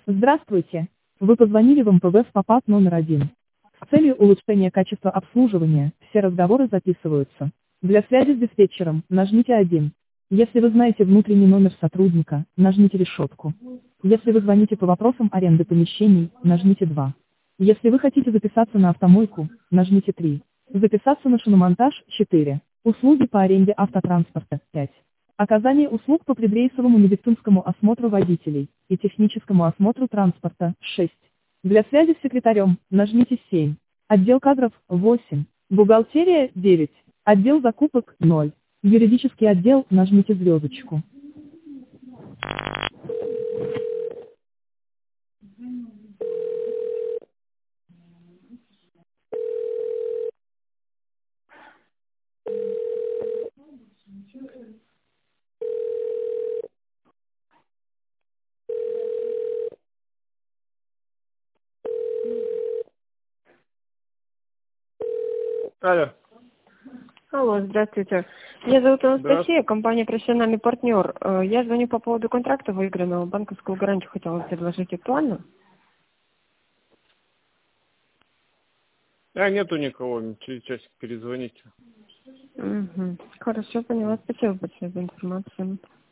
Здравствуйте. Вы позвонили в МПВ в ПОПАТ номер 1. С целью улучшения качества обслуживания, все разговоры записываются. Для связи с диспетчером, нажмите 1. Если вы знаете внутренний номер сотрудника, нажмите решетку. Если вы звоните по вопросам аренды помещений, нажмите 2. Если вы хотите записаться на автомойку, нажмите 3. Записаться на шиномонтаж, 4. Услуги по аренде автотранспорта, 5. Оказание услуг по предрейсовому медицинскому осмотру водителей и техническому осмотру транспорта, 6. Для связи с секретарем, нажмите 7. Отдел кадров, 8. Бухгалтерия, 9. Отдел закупок, 0. Юридический отдел, нажмите звездочку. Алло. Алло, здравствуйте. Меня зовут Анастасия, Здравствуйте. компания «Профессиональный партнер». Я звоню по поводу контракта выигранного. Банковскую гарантию хотела предложить. Актуально? Нету никого, через часик перезвоните. Угу. Хорошо, поняла. Спасибо большое за информацию.